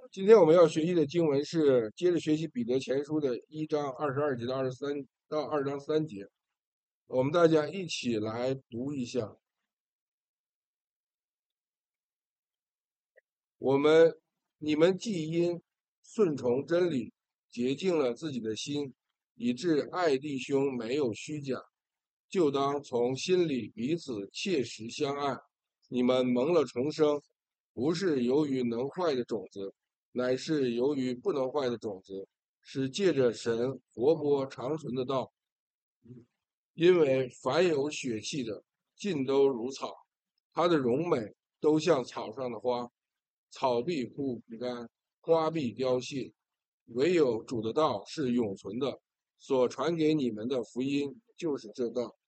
今天我们要学习的经文是接着学习彼得前书的1章22节到23到2章3节，我们大家一起来读一下。你们既因顺从真理洁净了自己的心，以致爱弟兄没有虚假，就当从心里彼此切实相爱。你们蒙了重生，不是由于能坏的种子，乃是由于不能坏的种子，是借着神活泼长存的道。因为凡有血气的，尽都如草，它的荣美都像草上的花，草必枯干，花必凋谢，唯有主的道是永存的。所传给你们的福音就是这道。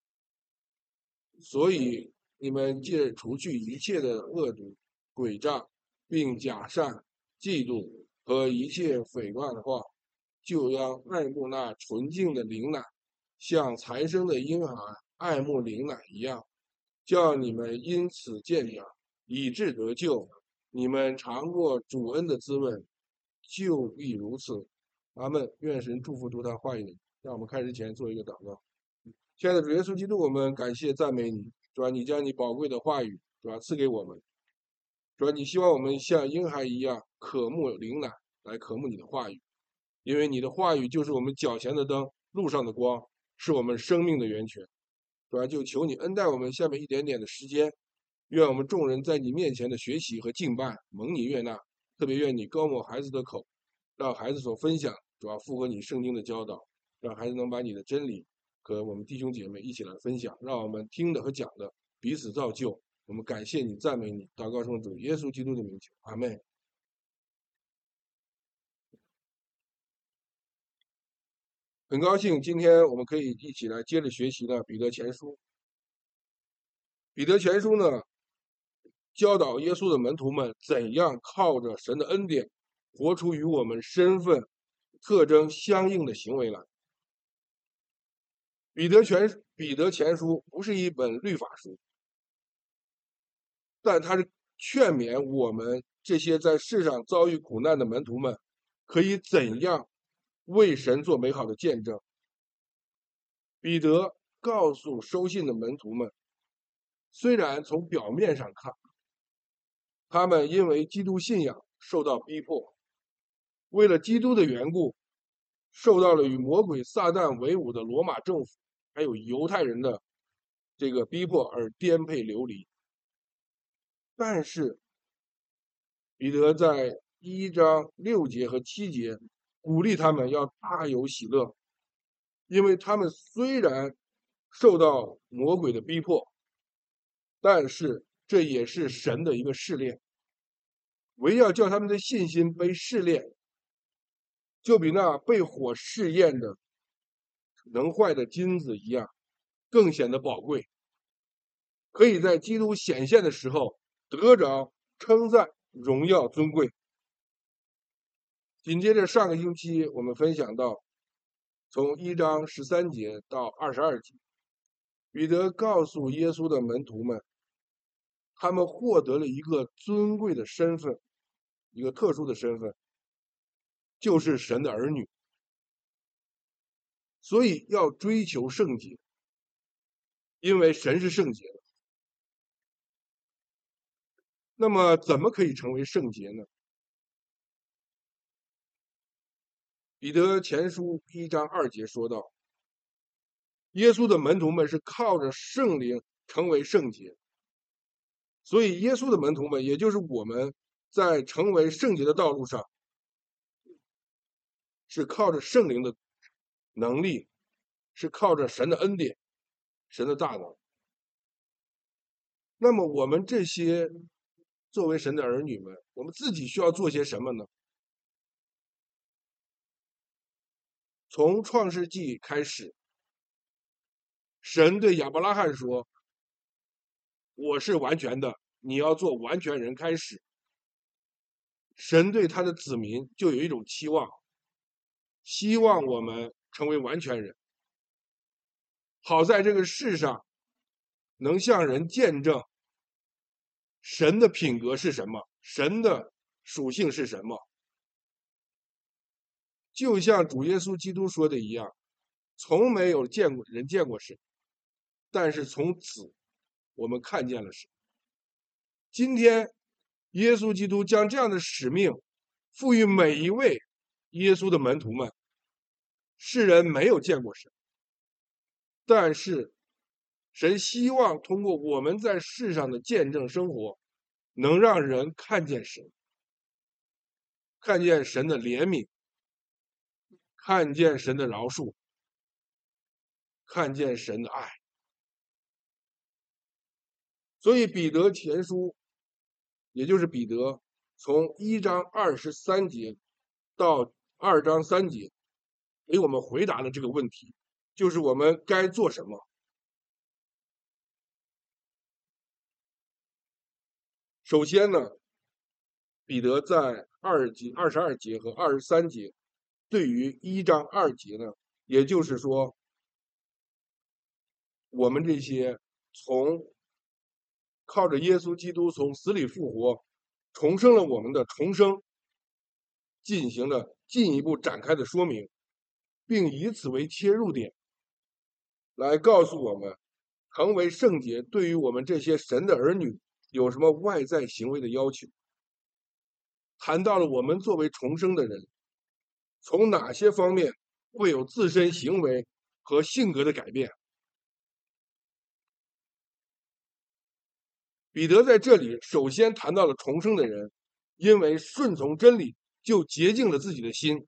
所以你们借除去一切的恶毒、诡诈，并假善、嫉妒和一切诽谤的话，就要爱慕那纯净的灵奶，像才生的婴孩爱慕灵奶一样，叫你们因此渐长，以致得救。你们尝过主恩的滋味，就必如此。阿们。愿神祝福读他话语。让我们开始前做一个祷告。亲爱的主耶稣基督，我们感谢赞美你，主啊，你将你宝贵的话语，主啊，赐给我们，主啊，你希望我们像婴孩一样渴慕灵奶，来渴慕你的话语，因为你的话语就是我们脚前的灯，路上的光，是我们生命的源泉。主啊，就求你恩待我们下面一点点的时间，愿我们众人在你面前的学习和敬拜蒙你悦纳，特别愿你高抹孩子的口，让孩子所分享主要符合你圣经的教导，让孩子能把你的真理和我们弟兄姐妹一起来分享，让我们听的和讲的彼此造就。我们感谢你，赞美你，祷告奉主耶稣基督的名求，阿门。很高兴今天我们可以一起来接着学习呢彼得前书。彼得前书呢，教导耶稣的门徒们怎样靠着神的恩典，活出与我们身份特征相应的行为来。彼得前书不是一本律法书，但它是劝勉我们这些在世上遭遇苦难的门徒们，可以怎样为神做美好的见证。彼得告诉收信的门徒们，虽然从表面上看，他们因为基督信仰受到逼迫，为了基督的缘故，受到了与魔鬼撒旦为伍的罗马政府还有犹太人的这个逼迫而颠沛流离。但是彼得在1章6节和7节鼓励他们要大有喜乐，因为他们虽然受到魔鬼的逼迫，但是这也是神的一个试炼，唯要叫他们的信心被试炼，就比那被火试验的能坏的金子一样，更显得宝贵，可以在基督显现的时候得着称赞、荣耀、尊贵。紧接着上个星期我们分享到，从1章13节到22节，彼得告诉耶稣的门徒们，他们获得了一个尊贵的身份，一个特殊的身份，就是神的儿女。所以要追求圣洁，因为神是圣洁的。那么怎么可以成为圣洁呢？彼得前书1章2节说到，耶稣的门徒们是靠着圣灵成为圣洁，所以耶稣的门徒们，也就是我们，在成为圣洁的道路上，是靠着圣灵的能力，是靠着神的恩典，神的大能。那么我们这些作为神的儿女们，我们自己需要做些什么呢？从创世纪开始，神对亚伯拉罕说，我是完全的，你要做完全人开始。神对他的子民就有一种期望，希望我们成为完全人，好在这个世上能向人见证神的品格是什么，神的属性是什么。就像主耶稣基督说的一样，从没有人见过神，但是从此我们看见了神。今天耶稣基督将这样的使命赋予每一位耶稣的门徒们。世人没有见过神，但是神希望通过我们在世上的见证生活，能让人看见神，看见神的怜悯，看见神的饶恕，看见神的爱。所以彼得前书，也就是彼得从1章23节到2章3节，给我们回答了这个问题，就是我们该做什么。首先呢，彼得在22节和23节，对于1章2节呢，也就是说，我们这些靠着耶稣基督从死里复活，重生了我们的重生，进行了进一步展开的说明，并以此为切入点，来告诉我们，成为圣洁对于我们这些神的儿女有什么外在行为的要求。谈到了我们作为重生的人，从哪些方面会有自身行为和性格的改变。彼得在这里首先谈到了重生的人，因为顺从真理就洁净了自己的心。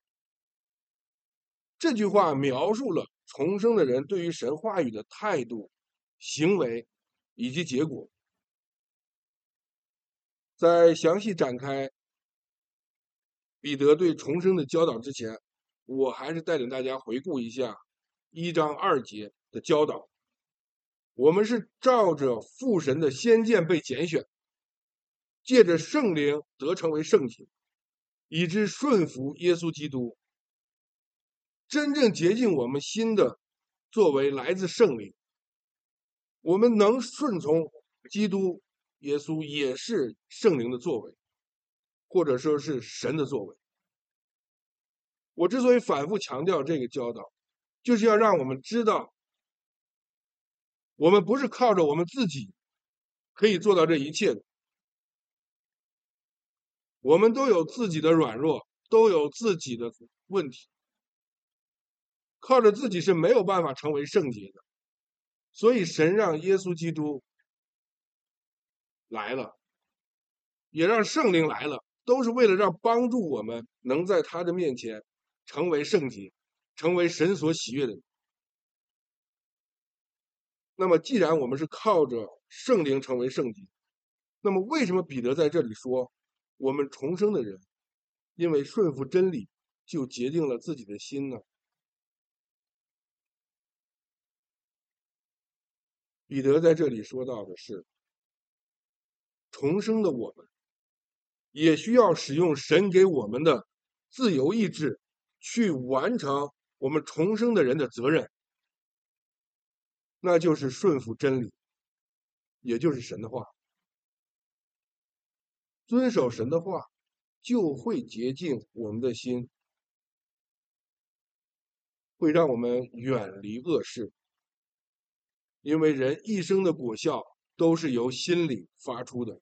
这句话描述了重生的人对于神话语的态度、行为以及结果。在详细展开彼得对重生的教导之前，我还是带领大家回顾一下1章2节的教导。我们是照着父神的先见被拣选，借着圣灵得成为圣洁，以致顺服耶稣基督。真正洁净我们心的作为来自圣灵。我们能顺从基督耶稣，也是圣灵的作为，或者说是神的作为。我之所以反复强调这个教导，就是要让我们知道，我们不是靠着我们自己可以做到这一切的。我们都有自己的软弱，都有自己的问题，靠着自己是没有办法成为圣洁的。所以神让耶稣基督来了，也让圣灵来了，都是为了让帮助我们能在他的面前成为圣洁，成为神所喜悦的人。那么既然我们是靠着圣灵成为圣洁，那么为什么彼得在这里说我们重生的人因为顺服真理就洁净了自己的心呢？彼得在这里说到的是，重生的我们也需要使用神给我们的自由意志去完成我们重生的人的责任，那就是顺服真理，也就是神的话。遵守神的话，就会洁净我们的心，会让我们远离恶事。因为人一生的果效都是由心里发出的。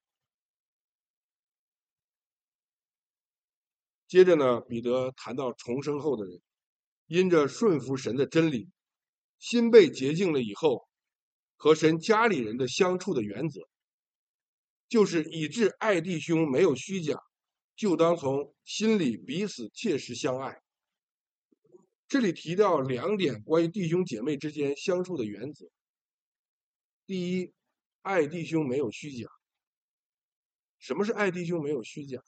接着呢，彼得谈到重生后的人，因着顺服神的真理，心被洁净了以后，和神家里人的相处的原则，就是以致爱弟兄没有虚假，就当从心里彼此切实相爱。这里提到2点关于弟兄姐妹之间相处的原则。第一，爱弟兄没有虚假。什么是爱弟兄没有虚假？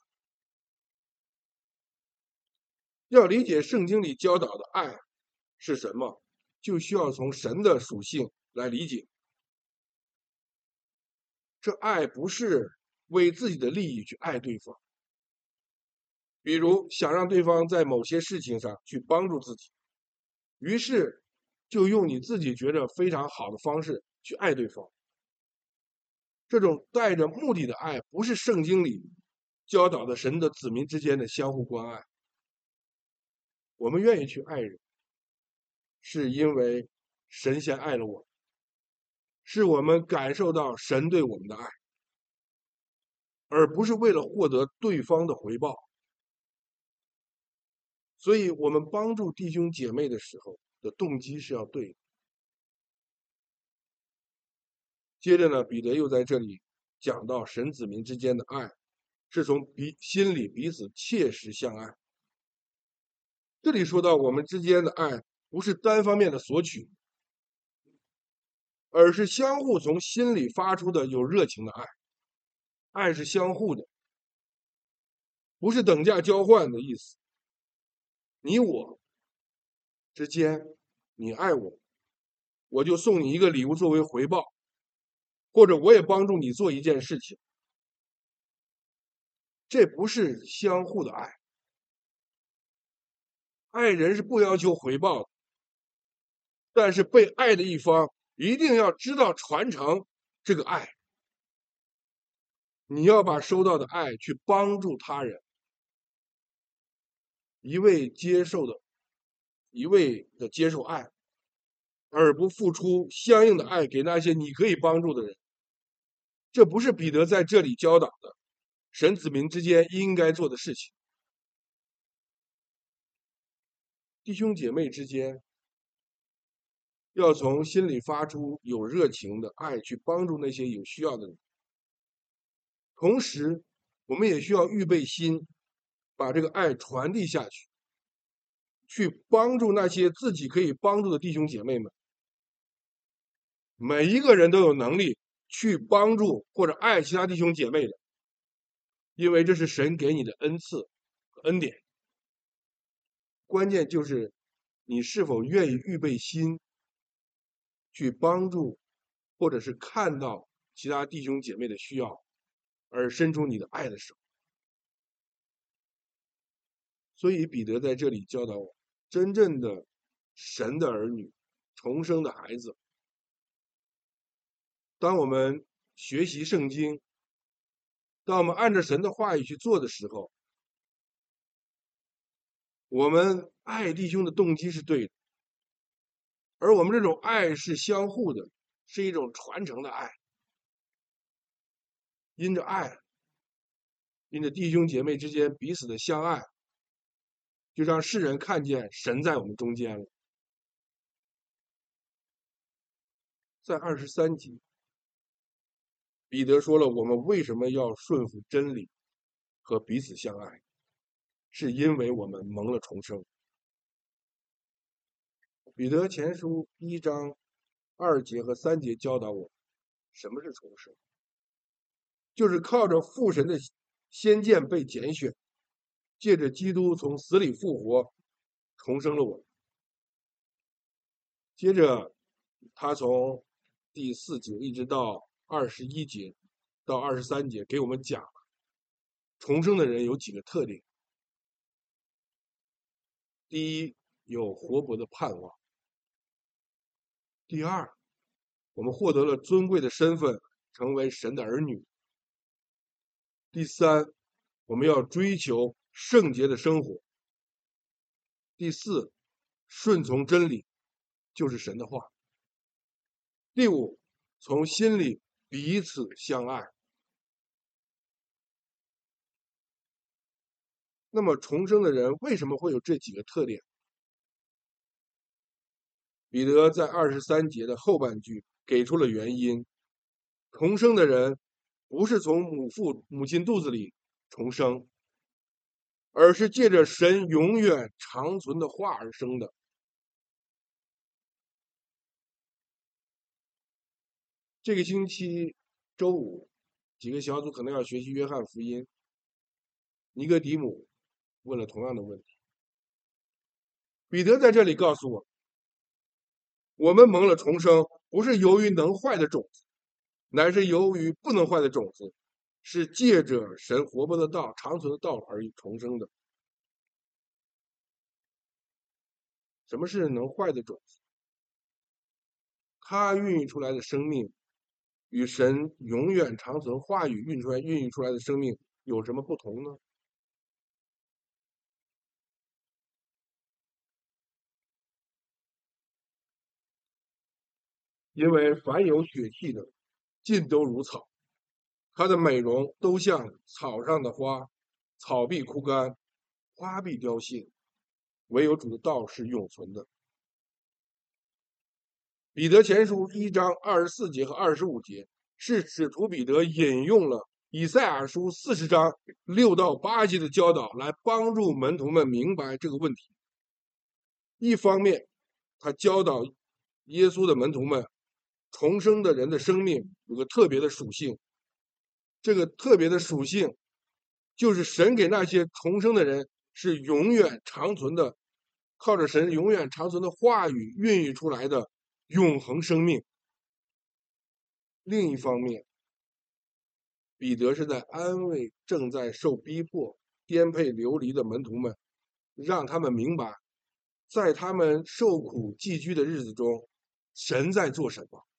要理解圣经里教导的爱是什么，就需要从神的属性来理解。这爱不是为自己的利益去爱对方，比如想让对方在某些事情上去帮助自己，于是就用你自己觉得非常好的方式去爱对方。这种带着目的的爱不是圣经里教导的神的子民之间的相互关爱。我们愿意去爱人，是因为神先爱了我们，是我们感受到神对我们的爱，而不是为了获得对方的回报。所以我们帮助弟兄姐妹的时候的动机是要对的。接着呢，彼得又在这里讲到神子民之间的爱是从心里彼此切实相爱。这里说到我们之间的爱不是单方面的索取，而是相互从心里发出的有热情的爱。爱是相互的，不是等价交换的意思。你我之间，你爱我，我就送你一个礼物作为回报，或者我也帮助你做一件事情，这不是相互的爱。爱人是不要求回报的，但是被爱的一方一定要知道传承这个爱。你要把收到的爱去帮助他人，一味的接受爱，而不付出相应的爱给那些你可以帮助的人。这不是彼得在这里教导的神子民之间应该做的事情。弟兄姐妹之间要从心里发出有热情的爱去帮助那些有需要的人，同时我们也需要预备心，把这个爱传递下去，去帮助那些自己可以帮助的弟兄姐妹们。每一个人都有能力去帮助或者爱其他弟兄姐妹的，因为这是神给你的恩赐和恩典。关键就是你是否愿意预备心去帮助或者是看到其他弟兄姐妹的需要，而伸出你的爱的手。所以彼得在这里教导我，真正的神的儿女，重生的孩子，当我们学习圣经，当我们按照神的话语去做的时候，我们爱弟兄的动机是对的，而我们这种爱是相互的，是一种传承的爱。因着爱，因着弟兄姐妹之间彼此的相爱，就让世人看见神在我们中间了。在23节，彼得说了我们为什么要顺服真理和彼此相爱，是因为我们蒙了重生。彼得前书1章2节和3节教导我什么是重生，就是靠着父神的先见被拣选，借着基督从死里复活，重生了我们。接着他从第4节一直到21节到23节给我们讲重生的人有几个特点。第一，有活泼的盼望；第二，我们获得了尊贵的身份，成为神的儿女；第三，我们要追求圣洁的生活；第四，顺从真理，就是神的话；第五，从心里彼此相爱。那么重生的人为什么会有这几个特点？彼得在23节的后半句给出了原因。重生的人不是从母亲肚子里重生，而是借着神永远长存的话而生的。这个星期周五，几个小组可能要学习约翰福音。尼哥底母问了同样的问题。彼得在这里告诉我们蒙了重生，不是由于能坏的种子，乃是由于不能坏的种子，是借着神活泼的道、长存的道而重生的。什么是能坏的种子？它孕育出来的生命与神永远长存话语孕育出来的生命有什么不同呢？因为凡有血气的，尽都如草，它的美容都像草上的花，草必枯干，花必凋谢，唯有主的道是永存的。彼得前书1章24节和25节是使徒彼得引用了以赛亚书40章6到8节的教导，来帮助门徒们明白这个问题。一方面，他教导耶稣的门徒们，重生的人的生命有个特别的属性，这个特别的属性就是神给那些重生的人是永远长存的，靠着神永远长存的话语孕育出来的永恒生命。另一方面，彼得是在安慰正在受逼迫、颠沛流离的门徒们，让他们明白，在他们受苦寄居的日子中，神在做什么。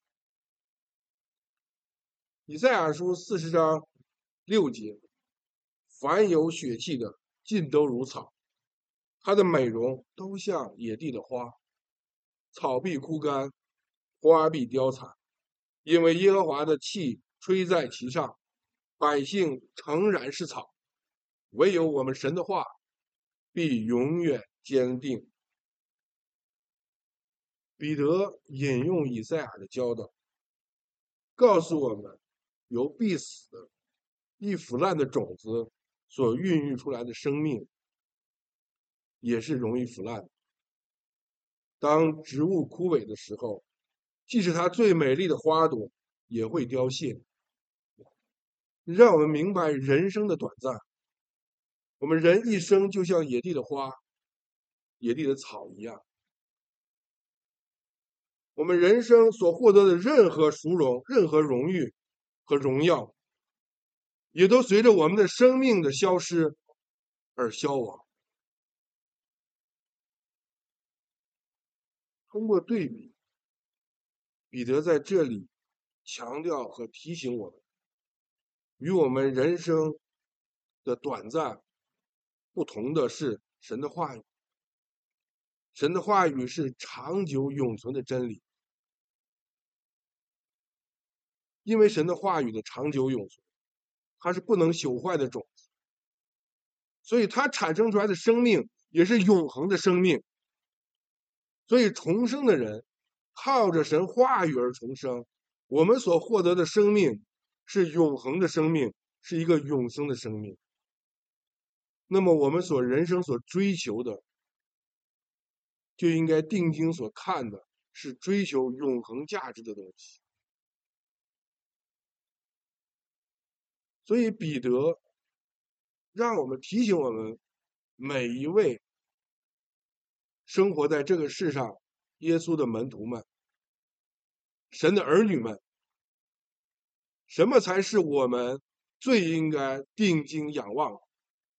以赛亚书40章6节，凡有血气的，尽都如草，它的美容都像野地的花，草必枯干，花必凋残，因为耶和华的气吹在其上，百姓诚然是草，唯有我们神的话必永远坚定。彼得引用以赛亚的教导，告诉我们，由必死的、易腐烂的种子所孕育出来的生命，也是容易腐烂的。当植物枯萎的时候，即使它最美丽的花朵也会凋谢。让我们明白人生的短暂，我们人一生就像野地的花、野地的草一样。我们人生所获得的任何殊荣、任何荣誉和荣耀，也都随着我们的生命的消失而消亡。通过对比，彼得在这里强调和提醒我们，与我们人生的短暂不同的是神的话语。神的话语是长久永存的真理。因为神的话语的长久永存，它是不能朽坏的种子，所以它产生出来的生命也是永恒的生命。所以重生的人靠着神话语而重生，我们所获得的生命是永恒的生命，是一个永生的生命。那么我们人生所追求的，就应该定睛所看的是追求永恒价值的东西。所以彼得让我们提醒我们每一位生活在这个世上耶稣的门徒们，神的儿女们，什么才是我们最应该定睛仰望的？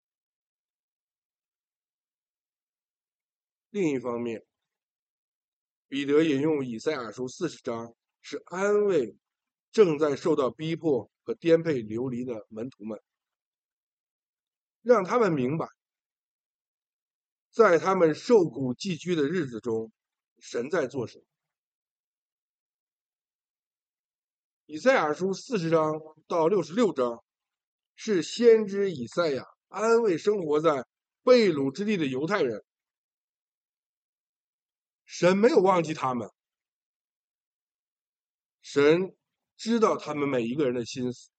另一方面，彼得引用以赛亚书40章，是安慰正在受到逼迫和颠沛流离的门徒们，让他们明白，在他们受苦寄居的日子中，神在做什么。以赛亚书40章到66章，是先知以赛亚安慰生活在被掳之地的犹太人，神没有忘记他们，神知道他们每一个人的心思，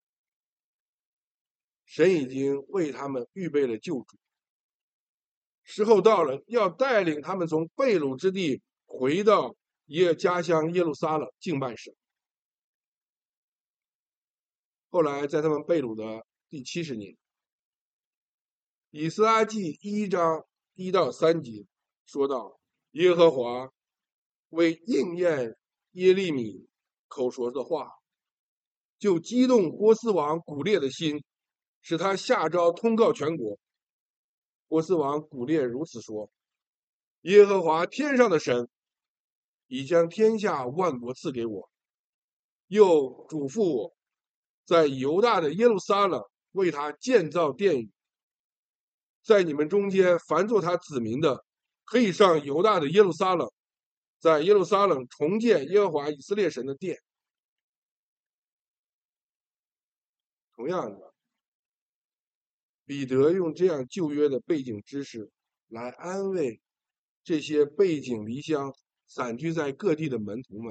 神已经为他们预备了救主，时候到了，要带领他们从被掳之地回到家乡耶路撒冷敬拜神。后来在他们被掳的第70年，以斯拉记1章1到3节说到，耶和华为应验耶利米口说的话，就激动波斯王古列的心，使他下诏通告全国。波斯王古列如此说：耶和华天上的神已将天下万国赐给我，又嘱咐我，在犹大的耶路撒冷为他建造殿宇。在你们中间，凡做他子民的，可以上犹大的耶路撒冷，在耶路撒冷重建耶和华以色列神的殿。同样的，彼得用这样旧约的背景知识来安慰这些背井离乡、散居在各地的门徒们。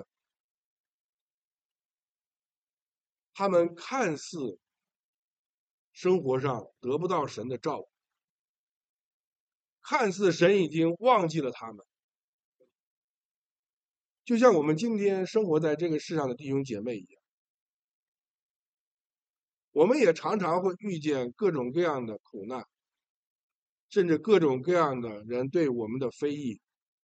他们看似生活上得不到神的照顾，看似神已经忘记了他们，就像我们今天生活在这个世上的弟兄姐妹一样，我们也常常会遇见各种各样的苦难，甚至各种各样的人对我们的非议。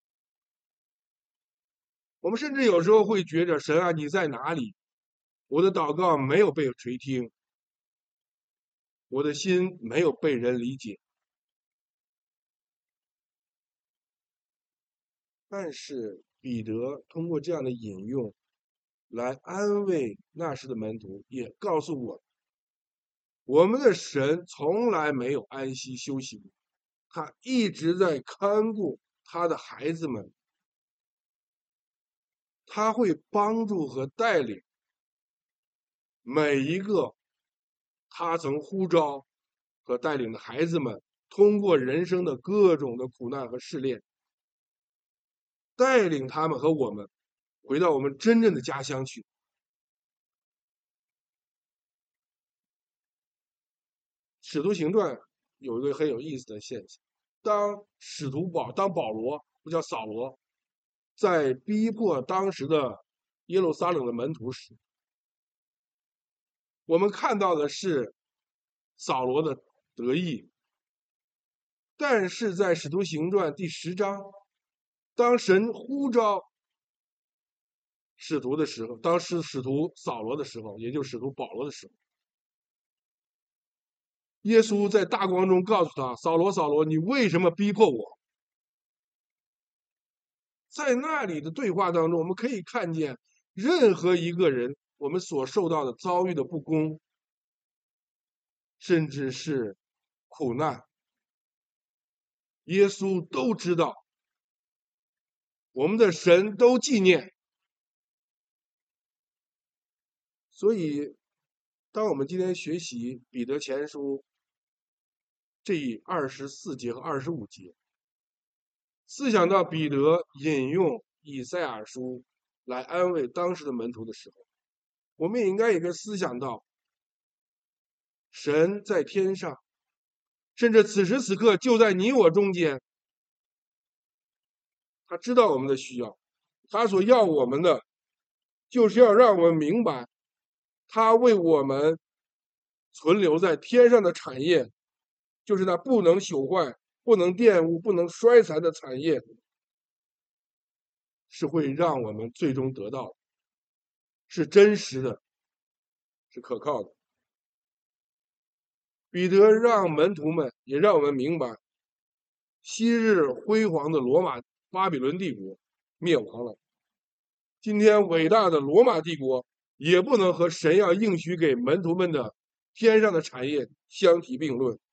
我们甚至有时候会觉着，神啊，你在哪里？我的祷告没有被垂听，我的心没有被人理解。但是彼得通过这样的引用来安慰那时的门徒，也告诉我们的神从来没有安息休息过，他一直在看顾他的孩子们，他会帮助和带领每一个他曾呼召和带领的孩子们，通过人生的各种的苦难和试炼，带领他们和我们回到我们真正的家乡去。使徒行传有一个很有意思的现象，当保罗，不叫扫罗，在逼迫当时的耶路撒冷的门徒时，我们看到的是扫罗的得意，但是在使徒行传第10章，当神呼召使徒的时候，当时使徒扫罗的时候，也就是使徒保罗的时候，耶稣在大光中告诉他：扫罗，扫罗，你为什么逼迫我？在那里的对话当中，我们可以看见任何一个人我们所受到的遭遇的不公，甚至是苦难，耶稣都知道，我们的神都纪念。所以当我们今天学习彼得前书这24节和25节，思想到彼得引用以赛亚书来安慰当时的门徒的时候，我们也应该思想到神在天上，甚至此时此刻就在你我中间，他知道我们的需要，他所要我们的就是要让我们明白，他为我们存留在天上的产业，就是那不能朽坏、不能玷污、不能衰残的产业，是会让我们最终得到的，是真实的，是可靠的。彼得让门徒们也让我们明白，昔日辉煌的巴比伦帝国灭亡了，今天伟大的罗马帝国也不能和神要应许给门徒们的天上的产业相提并论。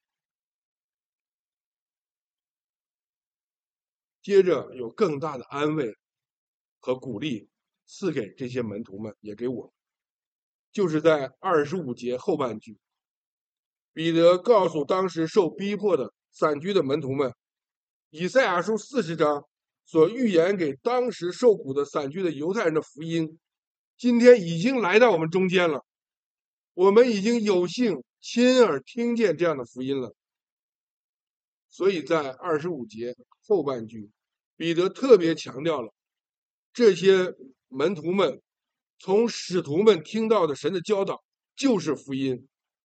接着有更大的安慰和鼓励赐给这些门徒们，也给我们，就是在25节后半句，彼得告诉当时受逼迫的散居的门徒们，以赛亚书40章所预言给当时受苦的散居的犹太人的福音，今天已经来到我们中间了，我们已经有幸亲耳听见这样的福音了。所以在25节后半句，彼得特别强调了这些门徒们从使徒们听到的神的教导就是福音，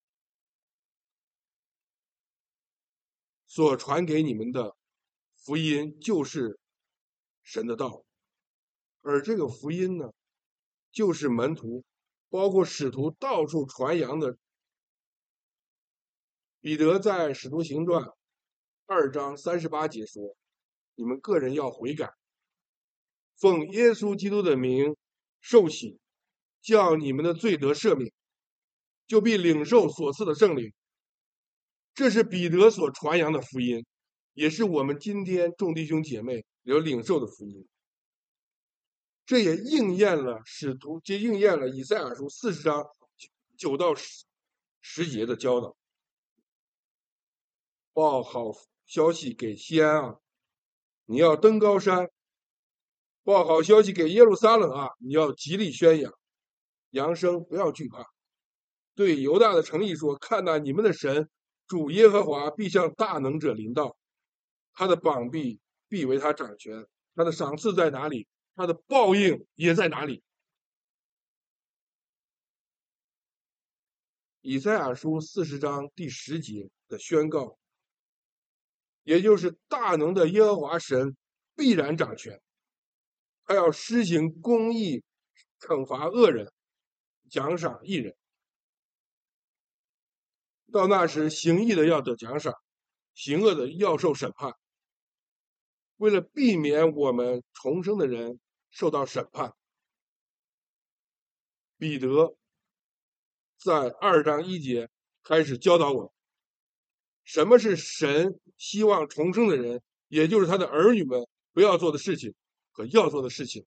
所传给你们的福音就是神的道，而这个福音呢，就是门徒包括使徒到处传扬的。彼得在使徒行传2章38节说，你们个人要悔改，奉耶稣基督的名受洗，叫你们的罪得赦免，就必领受所赐的圣灵。 这是彼得所传扬的福音，也是我们今天众弟兄姐妹有领受的福音。这也应验了以赛亚书40章9到10节的教导。报好消息给西安啊，你要登高山；报好消息给耶路撒冷啊，你要极力宣扬，扬声，不要惧怕。对犹大的城邑说：看哪，你们的神主耶和华必向大能者临到，他的膀臂必为他掌权，他的赏赐在哪里，他的报应也在哪里。以赛亚书40章第10节的宣告，也就是大能的耶和华神必然掌权，他要施行公义，惩罚恶人，奖赏义人。到那时，行义的要得奖赏，行恶的要受审判。为了避免我们重生的人受到审判，彼得在2章1节开始教导我们，什么是神希望重生的人，也就是他的儿女们不要做的事情和要做的事情。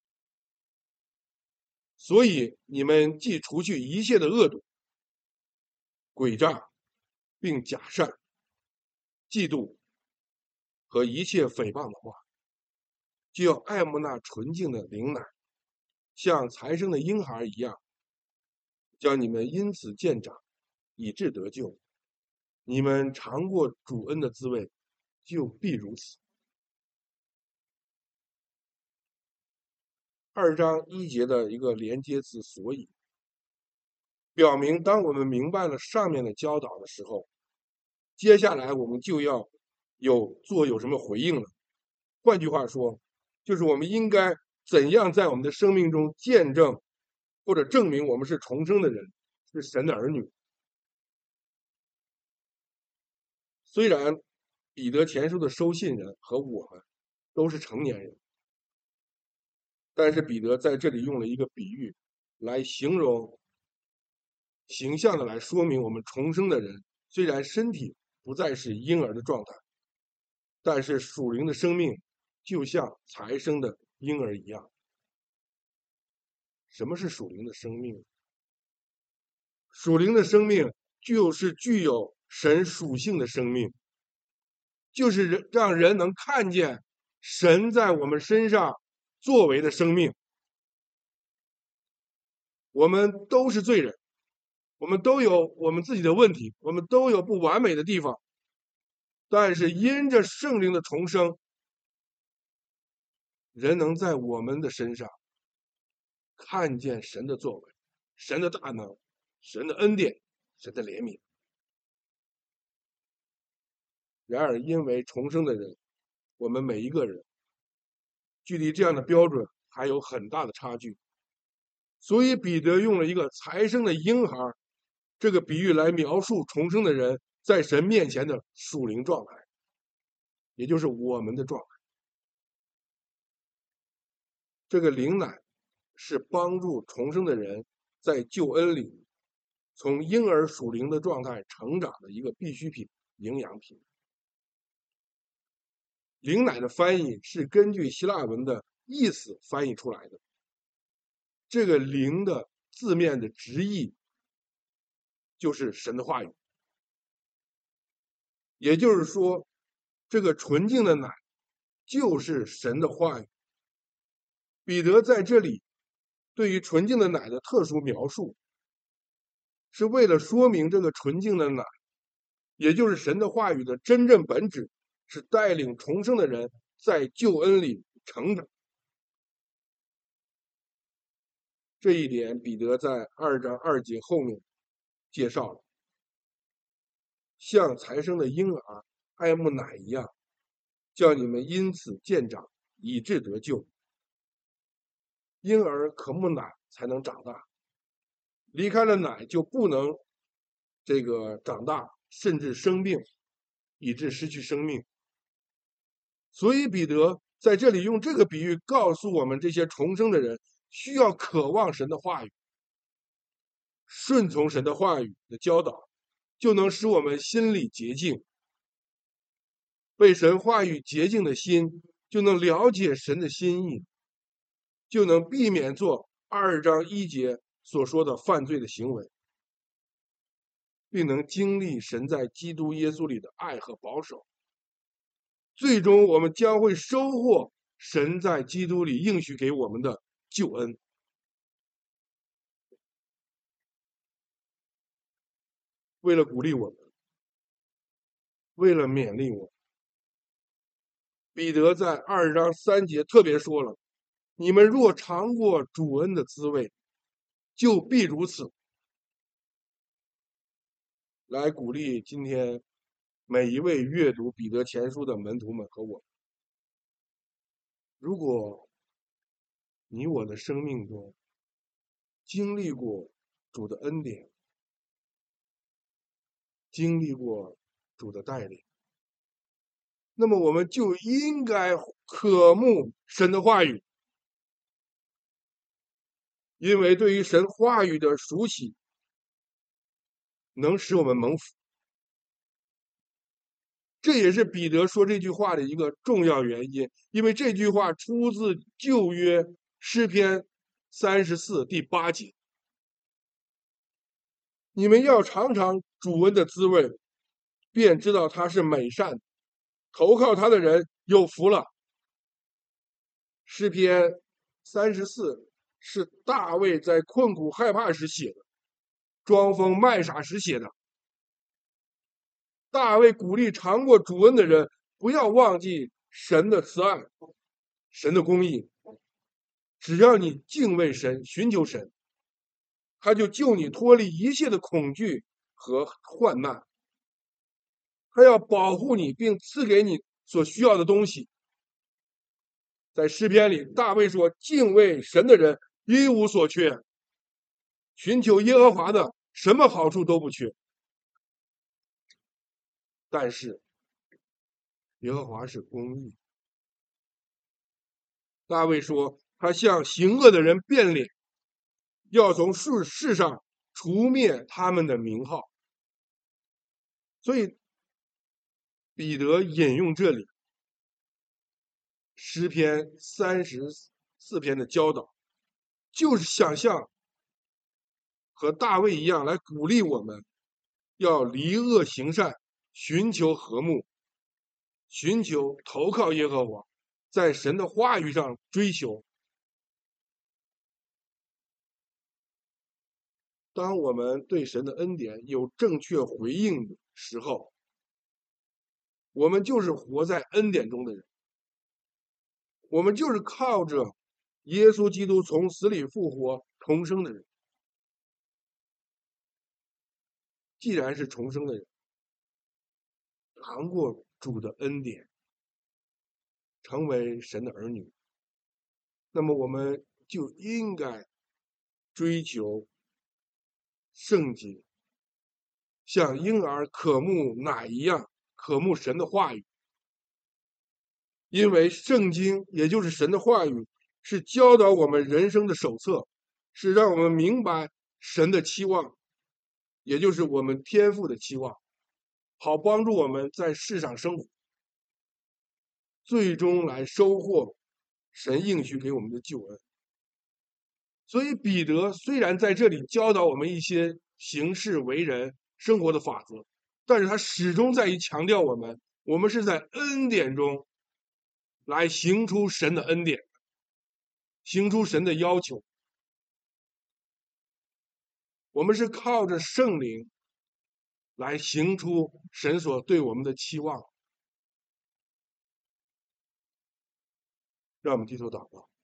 所以你们既除去一切的恶毒、诡诈，并假善、嫉妒和一切诽谤的话，就要爱慕那纯净的灵奶，像才生的婴孩一样，叫你们因此渐长，以致得救。你们尝过主恩的滋味，就必如此。2章1节的一个连接词所以，表明当我们明白了上面的教导的时候，接下来我们就要有什么回应了。换句话说，就是我们应该怎样在我们的生命中见证或者证明我们是重生的人，是神的儿女。虽然彼得前书的收信人和我们都是成年人，但是彼得在这里用了一个比喻来形容，形象的来说明我们重生的人虽然身体不再是婴儿的状态，但是属灵的生命就像才生的婴儿一样。什么是属灵的生命？属灵的生命就是具有神属性的生命，就是让人能看见神在我们身上作为的生命。我们都是罪人，我们都有我们自己的问题，我们都有不完美的地方，但是因着圣灵的重生，人能在我们的身上看见神的作为，神的大能，神的恩典，神的怜悯。然而因为重生的人，我们每一个人距离这样的标准还有很大的差距，所以彼得用了一个才生的婴孩这个比喻来描述重生的人在神面前的属灵状态，也就是我们的状态。这个灵奶是帮助重生的人在救恩里从婴儿属灵的状态成长的一个必需品、营养品。灵奶的翻译是根据希腊文的意思翻译出来的。这个灵的字面的直译就是神的话语，也就是说，这个纯净的奶就是神的话语。彼得在这里对于纯净的奶的特殊描述，是为了说明这个纯净的奶，也就是神的话语的真正本质，是带领重生的人在救恩里成长。这一点彼得在2章2节后面介绍了，像才生的婴儿爱慕奶一样，叫你们因此渐长，以致得救。婴儿渴慕奶才能长大，离开了奶就不能长大，甚至生病，以致失去生命。所以彼得在这里用这个比喻告诉我们，这些重生的人需要渴望神的话语，顺从神的话语的教导， 就能使我们心里洁净。被神话语洁净的心，就能了解神的心意，就能避免做2章1节所说的犯罪的行为，并能经历神在基督耶稣里的爱和保守。最终我们将会收获神在基督里应许给我们的救恩。为了鼓励我们，为了勉励我们，彼得在2章3节特别说了：你们若尝过主恩的滋味，就必如此。来鼓励今天每一位阅读彼得前书的门徒们和我。如果你我的生命中经历过主的恩典，经历过主的带领，那么我们就应该渴慕神的话语，因为对于神话语的熟悉，能使我们蒙福。这也是彼得说这句话的一个重要原因，因为这句话出自旧约诗篇34第8节。你们要尝尝主恩的滋味，便知道他是美善的，投靠他的人有福了。诗篇34是大卫在困苦害怕时写的，装疯卖傻时写的。大卫鼓励尝过主恩的人，不要忘记神的慈爱，神的公义。只要你敬畏神，寻求神，他就救你脱离一切的恐惧和患难。他要保护你，并赐给你所需要的东西。在诗篇里，大卫说：敬畏神的人一无所缺，寻求耶和华的什么好处都不缺。但是耶和华是公义。大卫说，他向行恶的人变脸，要从世上除灭他们的名号。所以彼得引用这里诗篇34篇的教导，就是想象和大卫一样，来鼓励我们要离恶行善，寻求和睦，寻求投靠耶和华，在神的话语上追求。当我们对神的恩典有正确回应的时候，我们就是活在恩典中的人，我们就是靠着耶稣基督从死里复活重生的人。既然是重生的人，尝过主的恩典，成为神的儿女，那么我们就应该追求圣洁，像婴儿渴慕奶一样渴慕神的话语。因为圣经也就是神的话语，是教导我们人生的手册，是让我们明白神的期望，也就是我们天父的期望，好帮助我们在世上生活，最终来收获神应许给我们的救恩。所以彼得虽然在这里教导我们一些行事为人生活的法则，但是他始终在于强调我们是在恩典中来行出神的恩典，行出神的要求。我们是靠着圣灵来行出神所对我们的期望。让我们低头祷告。